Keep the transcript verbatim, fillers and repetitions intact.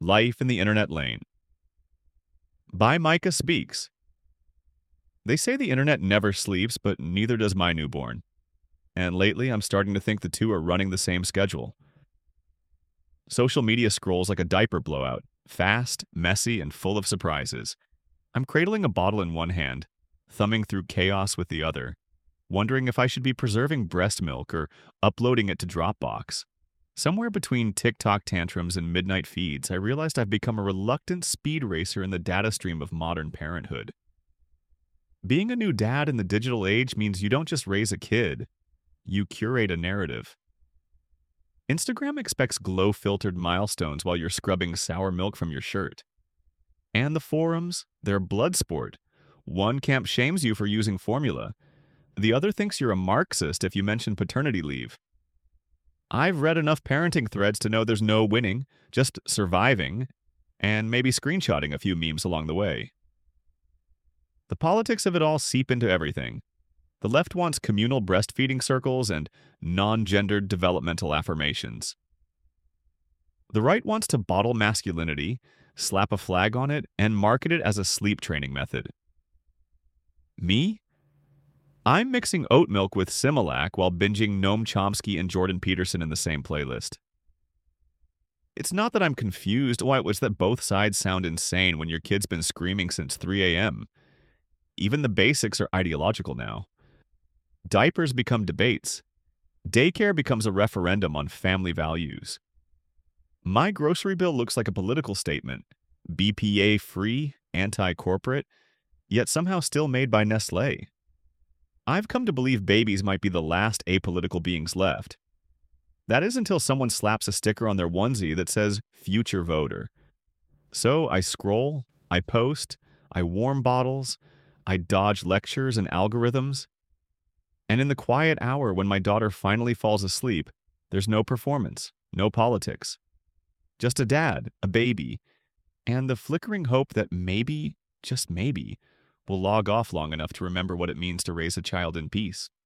Life in the Internet Lane by Micah Speaks. They say the internet never sleeps, but neither does my newborn. And lately, I'm starting to think the two are running the same schedule. Social media scrolls like a diaper blowout, fast, messy, and full of surprises. I'm cradling a bottle in one hand, thumbing through chaos with the other, wondering if I should be preserving breast milk or uploading it to Dropbox. Somewhere between TikTok tantrums and midnight feeds, I realized I've become a reluctant speed racer in the data stream of modern parenthood. Being a new dad in the digital age means you don't just raise a kid, you curate a narrative. Instagram expects glow-filtered milestones while you're scrubbing sour milk from your shirt. And the forums, they're blood sport. One camp shames you for using formula. The other thinks you're a Marxist if you mention paternity leave. I've read enough parenting threads to know there's no winning, just surviving, and maybe screenshotting a few memes along the way. The politics of it all seep into everything. The left wants communal breastfeeding circles and non-gendered developmental affirmations. The right wants to bottle masculinity, slap a flag on it, and market it as a sleep training method. Me? I'm mixing oat milk with Similac while binging Noam Chomsky and Jordan Peterson in the same playlist. It's not that I'm confused. Why, it's that both sides sound insane when your kid's been screaming since three a.m. Even the basics are ideological now. Diapers become debates. Daycare becomes a referendum on family values. My grocery bill looks like a political statement. B P A-free, anti-corporate, yet somehow still made by Nestlé. I've come to believe babies might be the last apolitical beings left. That is until someone slaps a sticker on their onesie that says future voter. So I scroll, I post, I warm bottles, I dodge lectures and algorithms. And in the quiet hour when my daughter finally falls asleep, there's no performance, no politics. Just a dad, a baby, and the flickering hope that maybe, just maybe, will log off long enough to remember what it means to raise a child in peace.